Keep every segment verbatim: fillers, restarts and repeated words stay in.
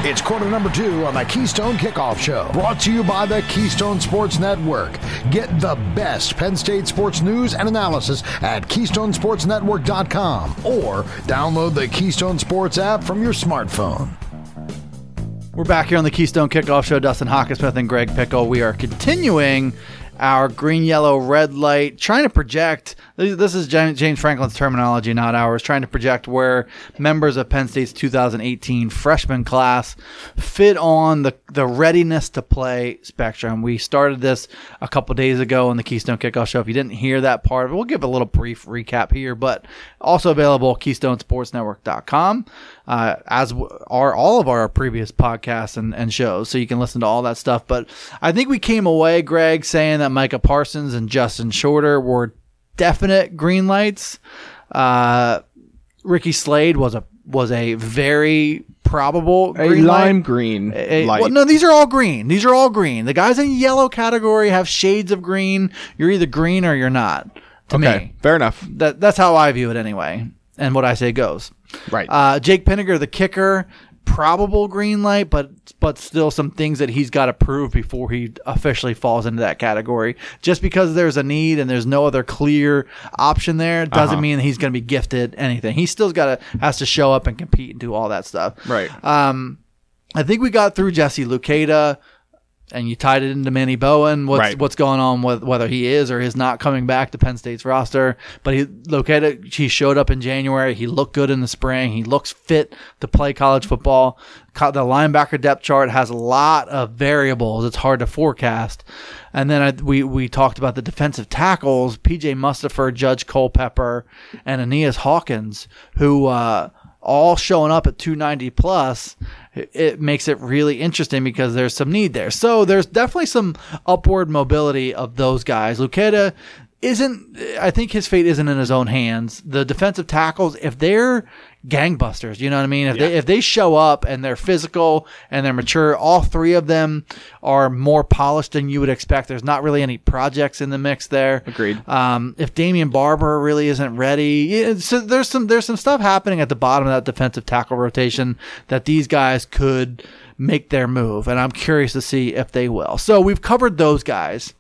It's quarter number two on the Keystone Kickoff Show, brought to you by the Keystone Sports Network. Get the best Penn State sports news and analysis at keystone sports network dot com or download the Keystone Sports app from your smartphone. We're back here on the Keystone Kickoff Show. Dustin Hockenspeth and Greg Pickle. We are continuing our green, yellow, red light, trying to project. This is James Franklin's terminology, not ours. Trying to project where members of Penn State's two thousand eighteen freshman class fit on the, the readiness to play spectrum. We started this a couple days ago on the Keystone Kickoff Show. If you didn't hear that part of it, we'll give a little brief recap here, but also available at keystone sports network dot com, uh, as are all of our previous podcasts and, and shows, so you can listen to all that stuff. But I think we came away, Greg, saying that Micah Parsons and Justin Shorter were definite green lights. Uh, Ricky Slade was a was a very probable a green lime light. green a, light. Well, no, these are all green. These are all green. The guys in yellow category have shades of green. You're either green or you're not. To okay, me, fair enough. That that's how I view it anyway, and what I say goes. Right. Uh, Jake Pinniger, the kicker, probable green light, but but still some things that he's got to prove before he officially falls into that category. Just because there's a need and there's no other clear option there doesn't uh-huh. mean he's going to be gifted anything. He still got to has to show up and compete and do all that stuff. Right. Um, I think we got through Jesse Luketa. And you tied it into Manny Bowen. What's right. what's going on with whether he is or is not coming back to Penn State's roster? But he located. He showed up in January. He looked good in the spring. He looks fit to play college football. The linebacker depth chart has a lot of variables. It's hard to forecast. And then I, we we talked about the defensive tackles: P J Mustipher, Judge Culpepper, and Aeneas Hawkins, who uh, all showing up at two ninety plus. It makes it really interesting because there's some need there. So there's definitely some upward mobility of those guys. Luketa isn't, I think his fate isn't in his own hands. The defensive tackles, if they're gangbusters, you know what I mean? If yeah. they if they show up and they're physical and they're mature, all three of them are more polished than you would expect. There's not really any projects in the mix there. Agreed. Um, if Damian Barber really isn't ready, yeah, so there's some there's some stuff happening at the bottom of that defensive tackle rotation that these guys could make their move, and I'm curious to see if they will. So we've covered those guys.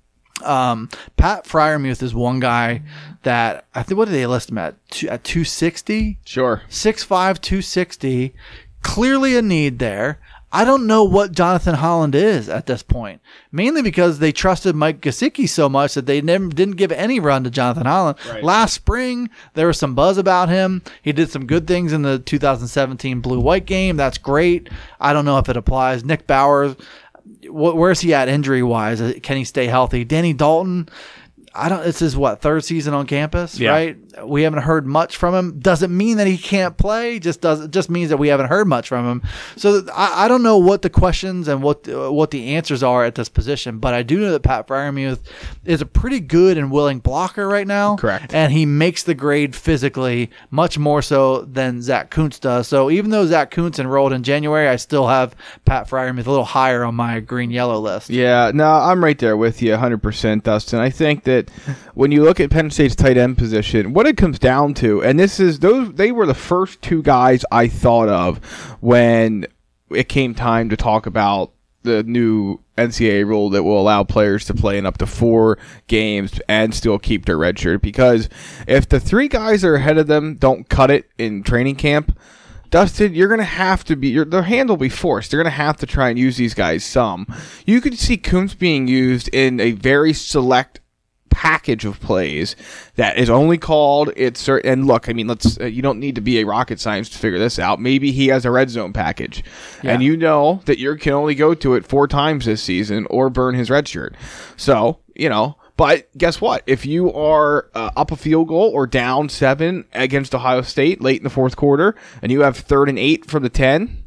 Um, Pat Freiermuth is one guy that I think, what did they list him at? Two, at two sixty? Sure. six five, two sixty. Clearly a need there. I don't know what Jonathan Holland is at this point, mainly because they trusted Mike Gesicki so much that they never didn't give any run to Jonathan Holland. Right. Last spring, there was some buzz about him. He did some good things in the two thousand seventeen Blue-White game. That's great. I don't know if it applies. Nick Bowers, where's he at injury-wise? Can he stay healthy? Danny Dalton, I don't. It's his what third season on campus, yeah. right? We haven't heard much from him. Doesn't mean that he can't play. Just does. It just means that we haven't heard much from him. So I, I don't know what the questions and what uh, what the answers are at this position. But I do know that Pat Freiermuth is a pretty good and willing blocker right now. Correct. And he makes the grade physically much more so than Zach Kuntz does. So even though Zach Kuntz enrolled in January, I still have Pat Freiermuth a little higher on my green yellow list. Yeah. No, I'm right there with you, one hundred percent, Dustin. I think that when you look at Penn State's tight end position, what it comes down to, and this is those they were the first two guys I thought of when it came time to talk about the new N C double A rule that will allow players to play in up to four games and still keep their red shirt. Because if the three guys that are ahead of them don't cut it in training camp, Dustin, you're going to have to be, your, their hand will be forced. They're going to have to try and use these guys some. You could see Kuntz being used in a very select package of plays that is only called it's certain. And look, I mean, let's uh, you don't need to be a rocket science to figure this out. Maybe he has a red zone package, yeah. and you know that you can only go to it four times this season or burn his red shirt. So you know, but guess what? If you are uh, up a field goal or down seven against Ohio State late in the fourth quarter, and you have third and eight from the ten.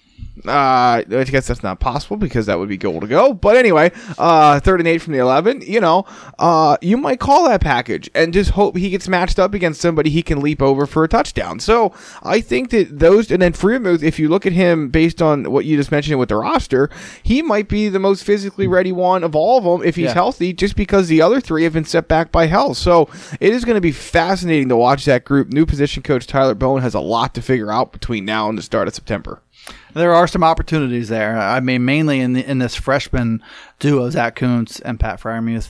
Uh, I guess that's not possible because that would be goal to go. But anyway, uh, third and eight from the eleven, you know, uh, you might call that package and just hope he gets matched up against somebody he can leap over for a touchdown. So I think that those, and then Freiermuth, if you look at him based on what you just mentioned with the roster, he might be the most physically ready one of all of them if he's yeah. healthy, just because the other three have been set back by health. So it is going to be fascinating to watch that group. New position coach Tyler Bowen has a lot to figure out between now and the start of September. There are some opportunities there. I mean, mainly in the, in this freshman duo, Zach Kuntz and Pat Freiermuth.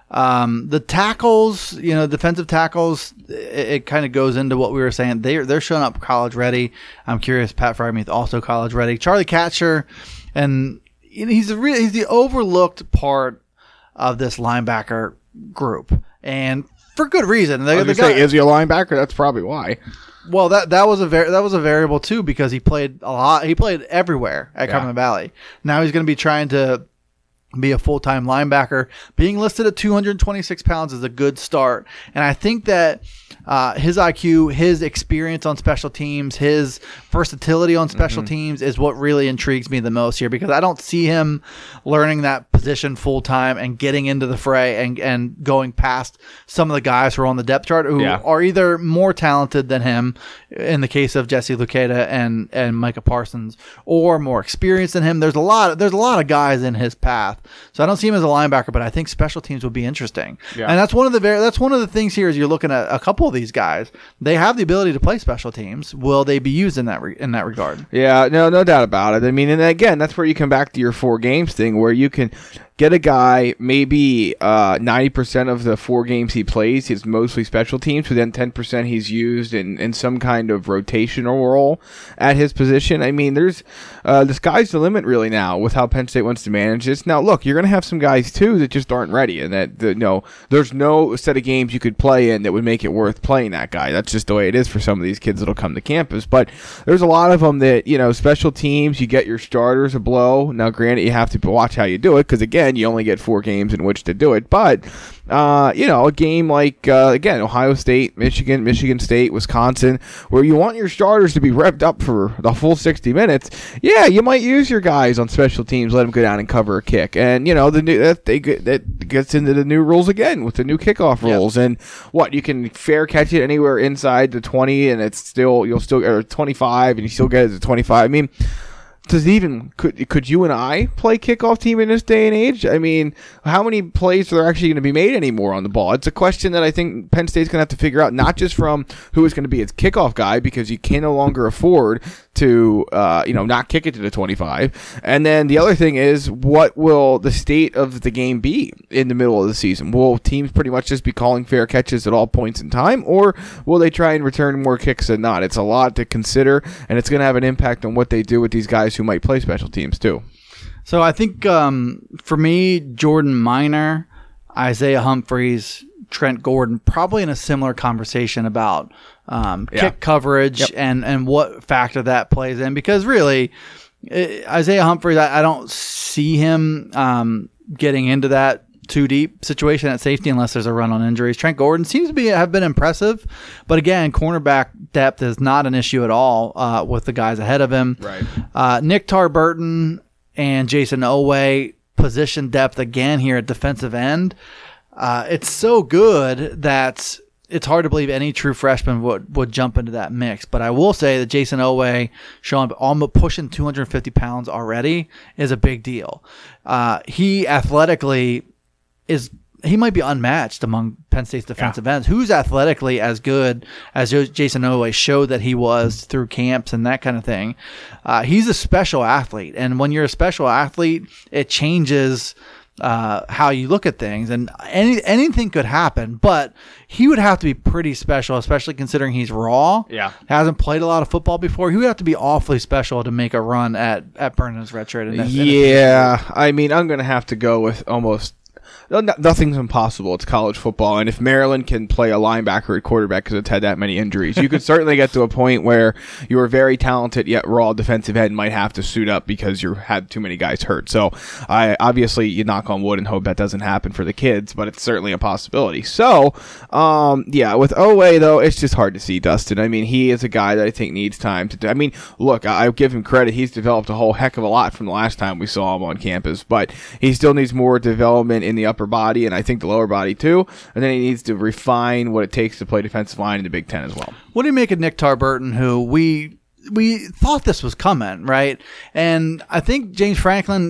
Um, the tackles, you know, defensive tackles, it, it kind of goes into what we were saying. They're, they're showing up college ready. I'm curious, Pat Freiermuth also college ready. Charlie Katcher, and you know, he's, a re- he's the overlooked part of this linebacker group. And for good reason. I was going to say, is he a linebacker? That's probably why. Well, that that was a var- that was a variable too, because he played a lot. He played everywhere at yeah. Cumberland Valley. Now he's going to be trying to be a full-time linebacker. Being listed at two hundred twenty-six pounds is a good start. And I think that uh, his I Q, his experience on special teams, his versatility on special mm-hmm. teams is what really intrigues me the most here, because I don't see him learning that position full-time and getting into the fray and, and going past some of the guys who are on the depth chart who yeah. are either more talented than him, in the case of Jesse Luketa and, and Micah Parsons, or more experienced than him. There's a lot, there's a lot of guys in his path. So I don't see him as a linebacker, but I think special teams would be interesting. Yeah. And that's one of the very, that's one of the things here is you're looking at a couple of these guys. They have the ability to play special teams. Will they be used in that re, in that regard? Yeah, no, no doubt about it. I mean, and again, that's where you come back to your four games thing, where you can get a guy, maybe uh, ninety percent of the four games he plays is mostly special teams, but then ten percent he's used in, in some kind of rotational role at his position. I mean, there's uh, the sky's the limit really now with how Penn State wants to manage this. Now, look, you're going to have some guys, too, that just aren't ready, and that the, no, there's no set of games you could play in that would make it worth playing that guy. That's just the way it is for some of these kids that'll come to campus. But there's a lot of them that, you know, special teams, you get your starters a blow. Now, granted, you have to watch how you do it, because, again, you only get four games in which to do it. But, uh, you know, a game like, uh, again, Ohio State, Michigan, Michigan State, Wisconsin, where you want your starters to be revved up for the full sixty minutes, yeah, you might use your guys on special teams, let them go down and cover a kick. And, you know, the new that, they, that gets into the new rules again with the new kickoff rules. Yep. And what, you can fair catch it anywhere inside the twenty, and it's still, you'll still, or twenty-five, and you still get it to twenty-five. I mean, does even could could you and I play kickoff team in this day and age? I mean, how many plays are actually going to be made anymore on the ball? It's a question that I think Penn State's going to have to figure out, not just from who is going to be its kickoff guy, because you can no longer afford to uh, you know not kick it to the twenty-five. And then the other thing is, what will the state of the game be in the middle of the season? Will teams pretty much just be calling fair catches at all points in time, or will they try and return more kicks than not? It's a lot to consider, and it's going to have an impact on what they do with these guys who might play special teams too. So I think um, for me, Jordan Minor, Isaiah Humphries, Trent Gordon, probably in a similar conversation about um, yeah. kick coverage yep. and, and what factor that plays in. Because really, it, Isaiah Humphries, I, I don't see him um, getting into that too deep situation at safety unless there's a run on injuries. Trent Gordon seems to be have been impressive, but again, cornerback depth is not an issue at all uh, with the guys ahead of him. Right. Uh, Nick Tarburton and Jason Oweh, position depth again here at defensive end. Uh, it's so good that it's hard to believe any true freshman would, would jump into that mix. But I will say that Jason Oweh showing almost pushing two hundred fifty pounds already is a big deal. Uh, he athletically is he might be unmatched among Penn State's defensive yeah. ends. Who's athletically as good as Jason Oweh showed that he was through camps and that kind of thing? Uh, he's a special athlete, and when you're a special athlete, it changes uh, how you look at things. And any anything could happen, but he would have to be pretty special, especially considering he's raw. Yeah, hasn't played a lot of football before. He would have to be awfully special to make a run at at Burnham's redshirt. Yeah, I mean, I'm gonna have to go with almost. Nothing's impossible. It's college football, and if Maryland can play a linebacker at quarterback because it's had that many injuries, you could certainly get to a point where you are very talented yet raw defensive end might have to suit up because you had too many guys hurt. So, I obviously you knock on wood and hope that doesn't happen for the kids, but it's certainly a possibility. So, um, yeah, with Oweh though, it's just hard to see, Dustin. I mean, he is a guy that I think needs time to. Do. I mean, look, I, I give him credit. He's developed a whole heck of a lot from the last time we saw him on campus, but he still needs more development in the upper body, and I think the lower body too, and then he needs to refine what it takes to play defensive line in the Big Ten as well. What do you make of Nick Tarburton, who we we thought this was coming, right? And I think James Franklin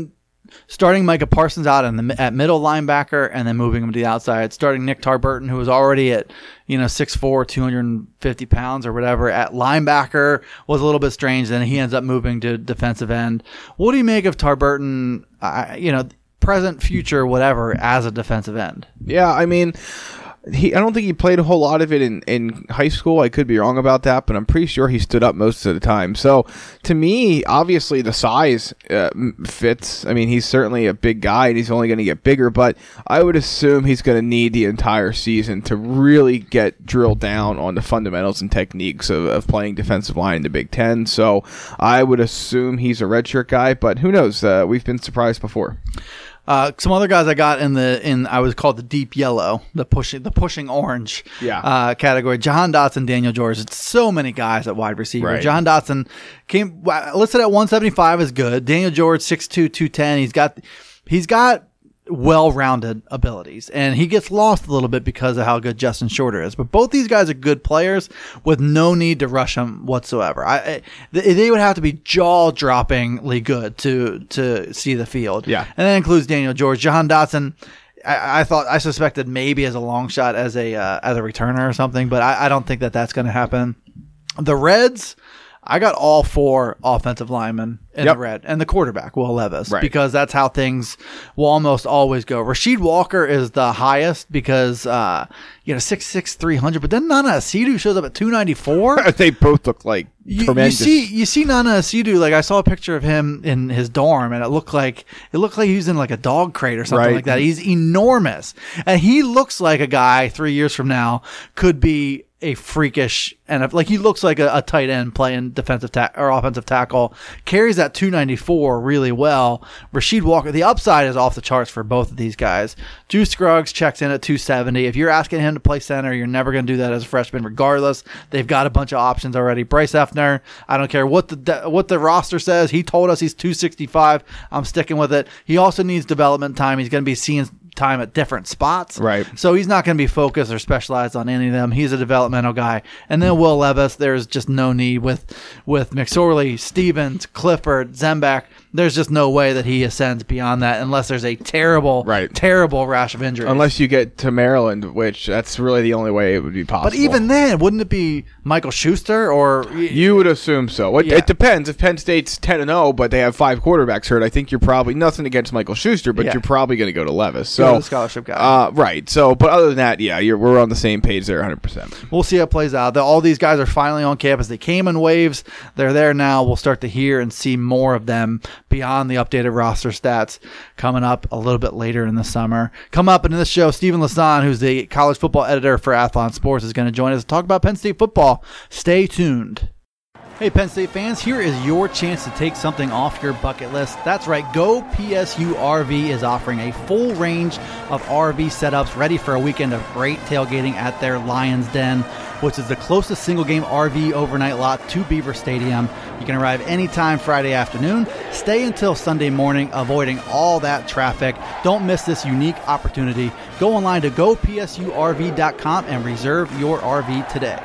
starting Micah Parsons out in the, at middle linebacker and then moving him to the outside, starting Nick Tarburton, who was already at, you know, six foot four, two hundred fifty pounds or whatever at linebacker was a little bit strange. Then he ends up moving to defensive end. What do you make of Tarburton, uh, you know, present, future, whatever, as a defensive end? Yeah, I mean, He, I don't think he played a whole lot of it in, in high school. I could be wrong about that, but I'm pretty sure he stood up most of the time. So, to me, obviously the size uh, fits. I mean, he's certainly a big guy, and he's only going to get bigger, but I would assume he's going to need the entire season to really get drilled down on the fundamentals and techniques of, of playing defensive line in the Big Ten. So, I would assume he's a redshirt guy, but who knows? Uh, we've been surprised before. Uh, some other guys I got in the in I was called the deep yellow, the pushing the pushing orange yeah. uh, category. Jahan Dotson, Daniel George. It's so many guys at wide receiver. Right. Jahan Dotson came listed at one seventy-five is good. Daniel George six two, two ten. He's got he's got well-rounded abilities, and he gets lost a little bit because of how good Justin Shorter is. But both these guys are good players with no need to rush them whatsoever. I, I they would have to be jaw-droppingly good to to see the field. Yeah, and that includes Daniel George, Jahan Dotson. I, I thought I suspected maybe as a long shot as a uh, as a returner or something, but I, I don't think that that's going to happen. The Reds. I got all four offensive linemen in yep. the red and the quarterback, Will Levis, right. because that's how things will almost always go. Rasheed Walker is the highest because, uh, you know, six six, three hundred, but then Nana Asidu shows up at two ninety-four. They both look like you, tremendous. You see, you see Nana Asidu, like I saw a picture of him in his dorm, and it looked like it looked like he was in like a dog crate or something right. like that. He's enormous, and he looks like a guy three years from now could be a freakish, and like he looks like a, a tight end playing defensive ta- or offensive tackle. Carries that two ninety-four really well. Rasheed Walker, the upside is off the charts for both of these guys. Drew Scruggs checks in at two seventy. If you're asking him to play center, you're never going to do that as a freshman regardless. They've got a bunch of options already. Bryce Effner, I don't care what the what the roster says. He told us he's two sixty-five. I'm sticking with it. He also needs development time. He's going to be seeing time at different spots. Right. So he's not going to be focused or specialized on any of them. He's a developmental guy. And then Will Levis, there's just no need with with McSorley, Stevens, Clifford, Zembeck. There's just no way that he ascends beyond that unless there's a terrible, right. terrible rash of injuries. Unless you get to Maryland, which that's really the only way it would be possible. But even then, wouldn't it be Michael Schuster or you would assume so? It, yeah. it depends. If Penn State's ten and oh, but they have five quarterbacks hurt, I think you're probably nothing against Michael Schuster, but yeah. you're probably going to go to Levis. So Go to the scholarship guy, uh, right? So, but other than that, yeah, you're, we're on the same page there, one hundred percent. We'll see how it plays out. All these guys are finally on campus. They came in waves. They're there now. We'll start to hear and see more of them beyond the updated roster stats coming up a little bit later in the summer. Come up in this show, Stephen Lasan, who's the college football editor for Athlon Sports, is going to join us to talk about Penn State football. Stay tuned. Hey, Penn State fans, here is your chance to take something off your bucket list. That's right, Go P S U R V is offering a full range of R V setups ready for a weekend of great tailgating at their Lions Den, which is the closest single-game R V overnight lot to Beaver Stadium. You can arrive anytime Friday afternoon, stay until Sunday morning, avoiding all that traffic. Don't miss this unique opportunity. Go online to go p s u r v dot com and reserve your R V today.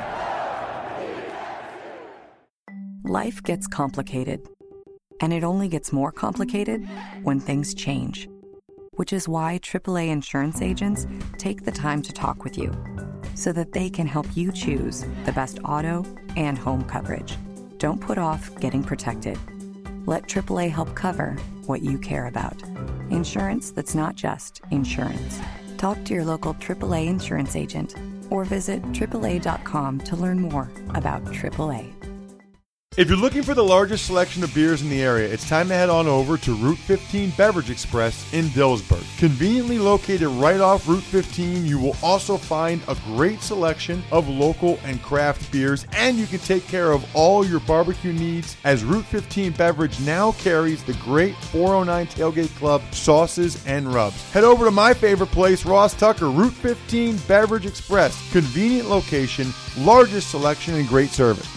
Life gets complicated, and it only gets more complicated when things change, which is why triple A insurance agents take the time to talk with you so that they can help you choose the best auto and home coverage. Don't put off getting protected. Let triple A help cover what you care about. Insurance that's not just insurance. Talk to your local triple A insurance agent or visit triple a dot com to learn more about triple A. If you're looking for the largest selection of beers in the area, it's time to head on over to Route fifteen Beverage Express in Dillsburg. Conveniently located right off Route fifteen, you will also find a great selection of local and craft beers, and you can take care of all your barbecue needs as Route fifteen Beverage now carries the great four oh nine Tailgate Club sauces and rubs. Head over to my favorite place, Ross Tucker, Route fifteen Beverage Express. Convenient location, largest selection, and great service.